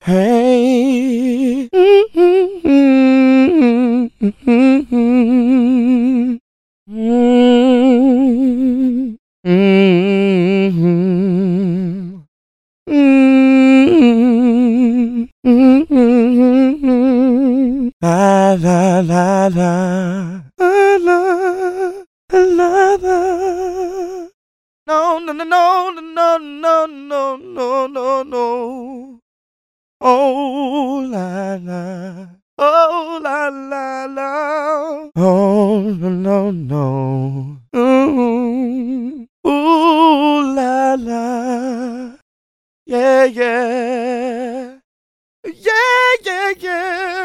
Hey. La la la la la la la. No no no no no no no no no no. Oh la la. Oh la la la. Oh no no no. Ooh la la. Yeah yeah. Yeah yeah yeah.